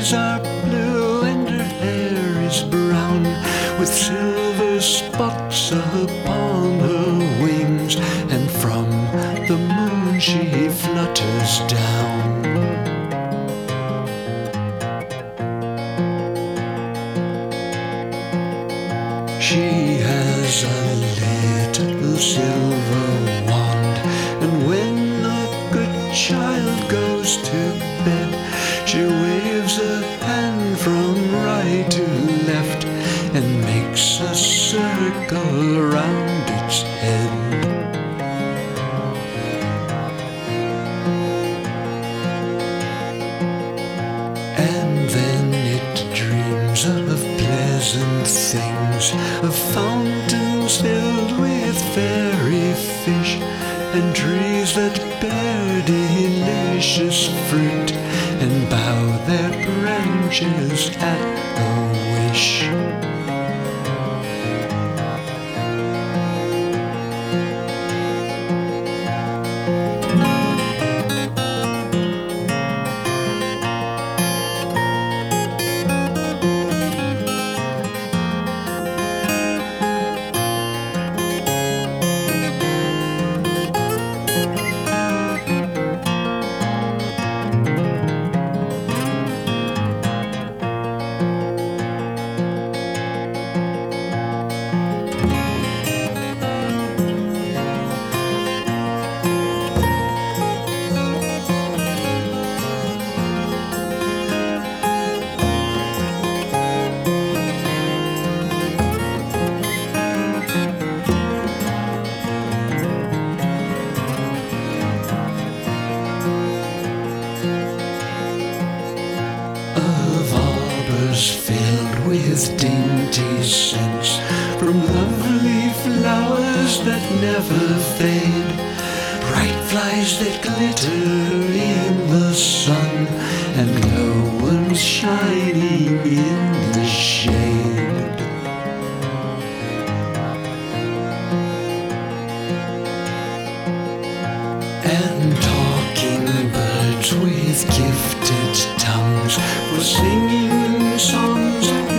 eyes are blue and her hair is brown, with silver spots upon her wings, and from the moon she flutters down. She has a little silver wand, and when the good child goes to bed, she waves a hand from right to left and makes a circle around its head. And then it dreams of pleasant things, of fountains filled with fairy fish, and trees that bear delicious fruit, and bow their branches at the wish. Filled with dainty scents from lovely flowers that never fade, bright flies that glitter in the sun, and glow worms shining in the shade. And talking birds with gifted tongues for singing songs